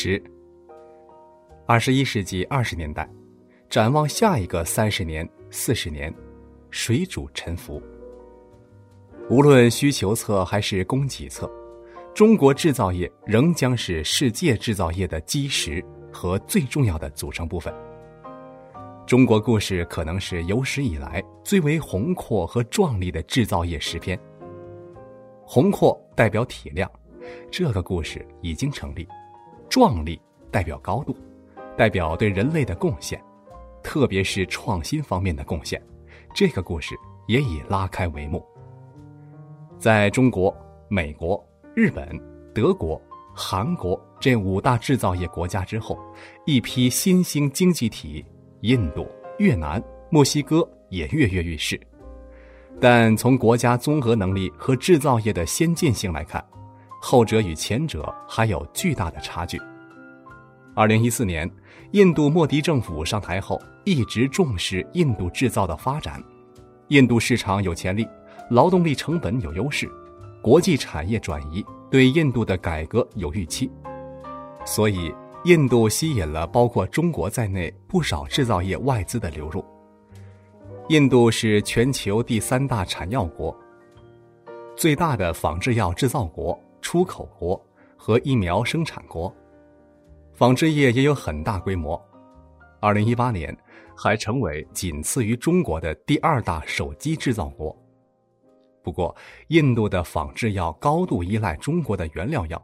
10。21世纪20年代，展望下一个30年、40年，水煮沉浮。无论需求侧还是供给侧，中国制造业仍将是世界制造业的基石和最重要的组成部分。中国故事可能是有史以来最为宏阔和壮丽的制造业诗篇。宏阔代表体量，这个故事已经成立；壮丽代表高度，代表对人类的贡献，特别是创新方面的贡献，这个故事也已拉开帷幕。在中国、美国、日本、德国、韩国这5大制造业国家之后，一批新兴经济体印度、越南、墨西哥也跃跃欲试。但从国家综合能力和制造业的先进性来看，后者与前者还有巨大的差距。2014年，印度莫迪政府上台后，一直重视印度制造的发展。印度市场有潜力，劳动力成本有优势，国际产业转移对印度的改革有预期，所以印度吸引了包括中国在内不少制造业外资的流入。印度是全球第3大产药国，最大的仿制药制造国、出口国和疫苗生产国，纺织业也有很大规模。2018年还成为仅次于中国的第2大手机制造国。不过，印度的仿制药高度依赖中国的原料药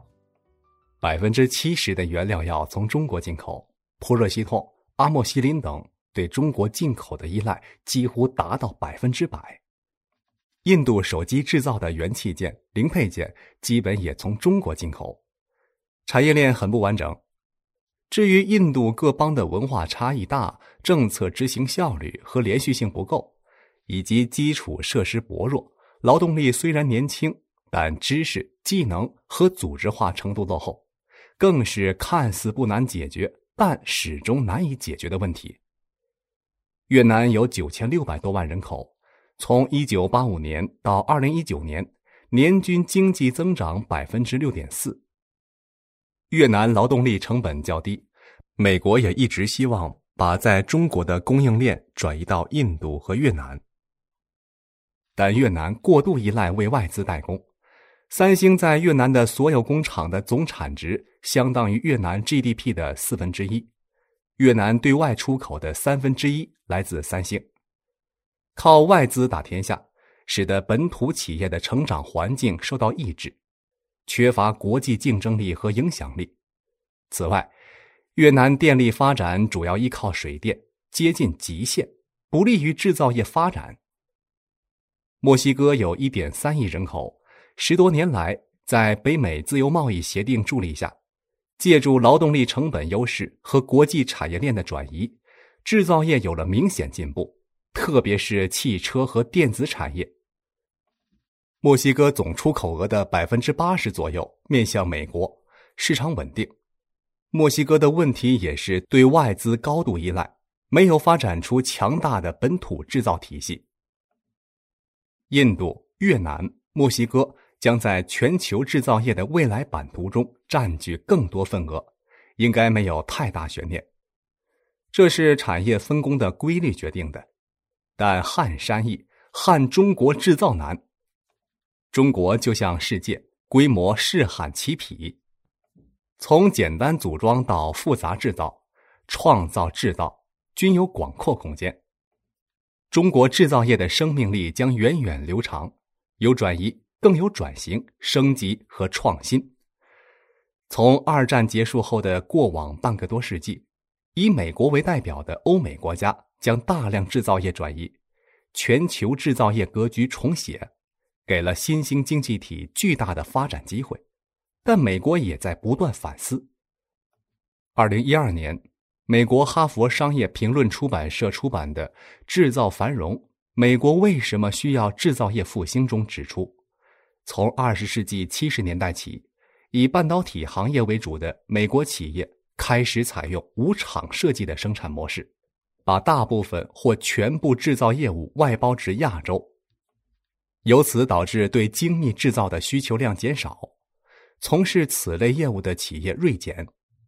，70%的原料药从中国进口，普热西痛、阿莫西林等对中国进口的依赖几乎达到100%。印度手机制造的元器件、零配件基本也从中国进口，产业链很不完整。至于印度各邦的文化差异大，政策执行效率和连续性不够，以及基础设施薄弱，劳动力虽然年轻，但知识、技能和组织化程度落后，更是看似不难解决，但始终难以解决的问题。越南有9600多万人口，从1985年到2019年，年均经济增长 6.4%。越南劳动力成本较低，美国也一直希望把在中国的供应链转移到印度和越南。但越南过度依赖为外资代工，三星在越南的所有工厂的总产值相当于越南 GDP 的1/4，越南对外出口的1/3来自三星。靠外资打天下，使得本土企业的成长环境受到抑制，缺乏国际竞争力和影响力。此外，越南电力发展主要依靠水电，接近极限，不利于制造业发展。墨西哥有 1.3 亿人口，10多年来在北美自由贸易协定助力下，借助劳动力成本优势和国际产业链的转移，制造业有了明显进步，特别是汽车和电子产业。墨西哥总出口额的 80% 左右面向美国，市场稳定。墨西哥的问题也是对外资高度依赖，没有发展出强大的本土制造体系。印度、越南、墨西哥将在全球制造业的未来版图中占据更多份额，应该没有太大悬念。这是产业分工的规律决定的，但撼山易，撼中国制造难。中国就像世界，规模势撼其匹。从简单组装到复杂制造，创造制造均有广阔空间。中国制造业的生命力将源远流长，有转移，更有转型、升级和创新。从2战结束后的过往半个多世纪，以美国为代表的欧美国家将大量制造业转移，全球制造业格局重写，给了新兴经济体巨大的发展机会。但美国也在不断反思。2012年，美国哈佛商业评论出版社出版的《制造繁荣：美国为什么需要制造业复兴》中指出，从20世纪70年代起，以半导体行业为主的美国企业开始采用无厂设计的生产模式，把大部分或全部制造业务外包至亚洲，由此导致对精密制造的需求量减少，从事此类业务的企业锐减，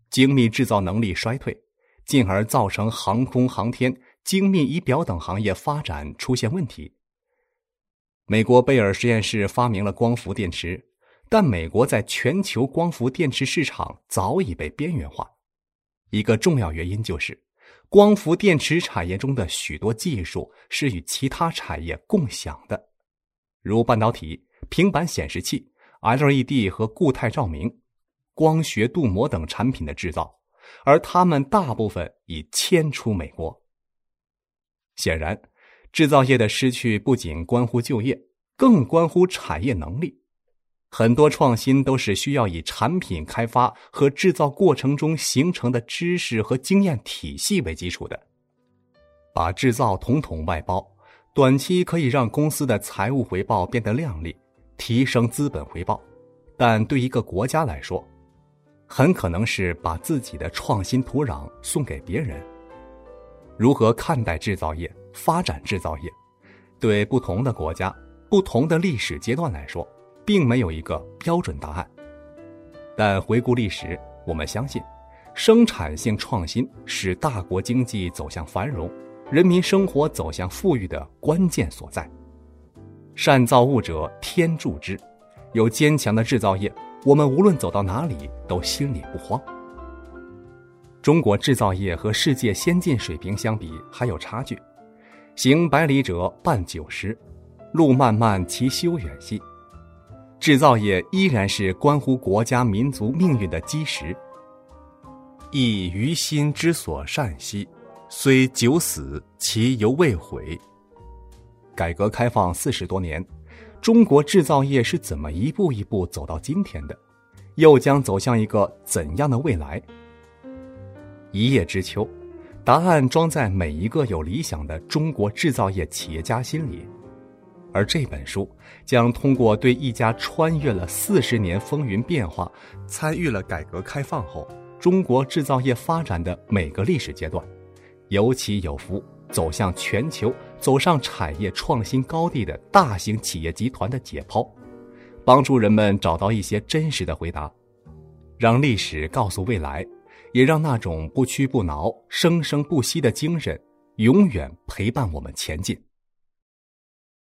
精密制造能力衰退，进而造成航空航天、精密仪表等行业发展出现问题。美国贝尔实验室发明了光伏电池，但美国在全球光伏电池市场早已被边缘化。一个重要原因就是，光伏电池产业中的许多技术是与其他产业共享的，如半导体、平板显示器、LED 和固态照明、光学镀膜等产品的制造，而它们大部分已迁出美国。显然，制造业的失去不仅关乎就业，更关乎产业能力。很多创新都是需要以产品开发和制造过程中形成的知识和经验体系为基础的。把制造统统外包，短期可以让公司的财务回报变得亮丽，提升资本回报，但对一个国家来说，很可能是把自己的创新土壤送给别人。如何看待制造业、发展制造业，对不同的国家、不同的历史阶段来说，并没有一个标准答案。但回顾历史，我们相信，生产性创新是大国经济走向繁荣、人民生活走向富裕的关键所在。善造物者天助之，有坚强的制造业，我们无论走到哪里都心里不慌。中国制造业和世界先进水平相比还有差距，行百里者半九十，路漫漫其修远兮。制造业依然是关乎国家民族命运的基石。亦于心之所善兮，虽久死，其犹未悔。改革开放40多年，中国制造业是怎么一步一步走到今天的？又将走向一个怎样的未来？一叶知秋，答案装在每一个有理想的中国制造业企业家心里。而这本书将通过对一家穿越了40年风云变化，参与了改革开放后中国制造业发展的每个历史阶段，有起有伏，走向全球、走上产业创新高地的大型企业集团的解剖，帮助人们找到一些真实的回答，让历史告诉未来，也让那种不屈不挠、生生不息的精神永远陪伴我们前进。